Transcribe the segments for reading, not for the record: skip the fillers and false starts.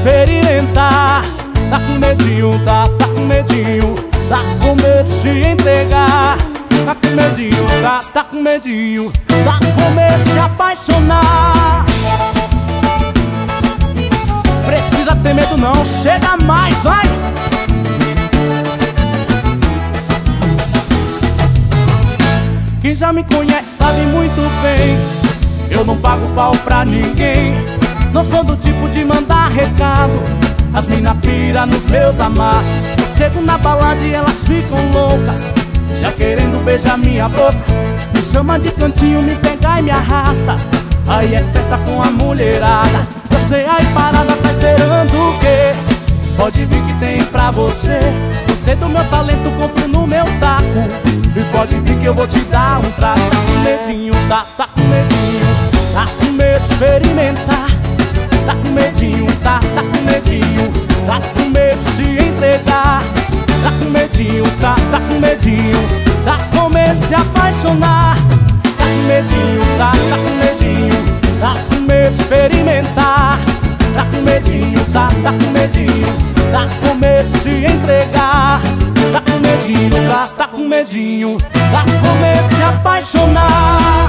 experimentar. Tá com medinho, tá com medinho, tá com medo de se entregar. Tá com medinho, tá com medinho, tá com medo de se apaixonar. Precisa ter medo não, chega mais, vai! Quem já me conhece sabe muito bem, eu não pago pau pra ninguém. Não sou do tipo de mandar recado, as mina pira nos meus amassos. Chego na balada e elas ficam loucas, já querendo beijar minha boca. Me chama de cantinho, me pega e me arrasta, aí é festa com a mulherada. Você aí parada tá esperando o quê? Pode vir que tem pra você. Você do meu talento, confio no meu taco, e pode vir que eu vou te dar um trato. Tá com medinho, tá com medinho, tá com medo de experimentar. Tá com medinho, tá com medinho, tá com medo de se entregar. Tá com medinho, tá com medinho, tá com medo de se apaixonar. Tá com medinho, tá com medinho, tá com medo de experimentar. Tá com medinho, tá com medinho, tá com medo de se entregar. Tá com medinho, tá com medinho, tá com medo de se apaixonar.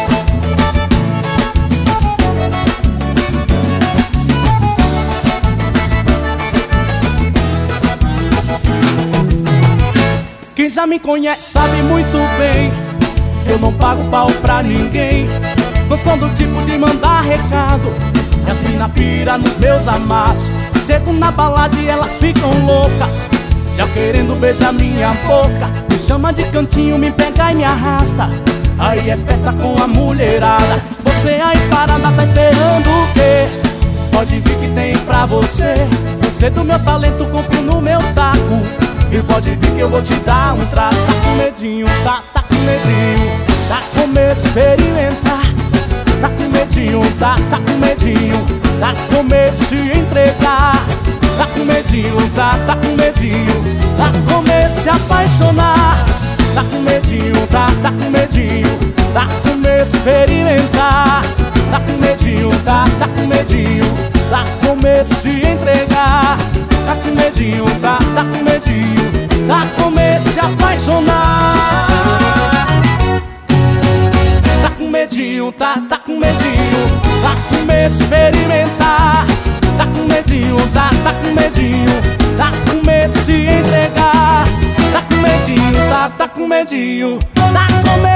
Quem já me conhece sabe muito bem, eu não pago pau pra ninguém. Não sou do tipo de mandar recado, as mina pira nos meus amassos. Chego na balada e elas ficam loucas, já querendo beijar minha boca. Me chama de cantinho, me pega e me arrasta, aí é festa com a mulherada. Você aí parada tá esperando o quê? Pode vir que tem pra você. Você do meu talento, confio no meu taco, e pode vir que eu vou te dar um trato. Tá com medinho, tá com medinho, tá com medo de experimentar. Tá com medinho, tá com medinho, tá com medo de se entregar. Tá com medinho, tá com medinho, tá com medo de se apaixonar. Tá com medinho, tá com medinho, tá com medo de experimentar. Tá com medinho, tá com medinho, tá com medo de se entregar. Tá com medinho, tá com medinho, tá com medo de se apaixonar. Tá com medinho, tá com medinho, tá com medo de experimentar. Tá com medinho, tá com medinho, tá com medo de se entregar. Tá com medinho, tá com medinho, tá com medo